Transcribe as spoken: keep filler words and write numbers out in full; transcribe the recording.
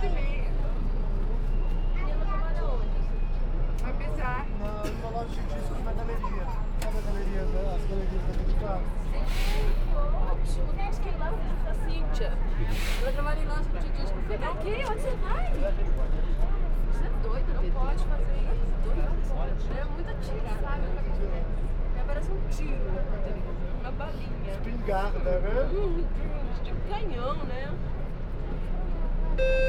oito e meia. E ela trabalha onde? Vai pisar. Na, numa loja de discos na galeria. Sabe a galeria, da- as galerias da Vitória? Ótimo, temos que ir lá visitar a Cíntia. Ela trabalha em loja de disco. Foi pra quê? Onde você vai? Você é doida, não pode fazer isso. Doida. É muito tiro, sabe? É, parece um tiro, uma balinha. Espingarda, né? Hum, tipo canhão, né?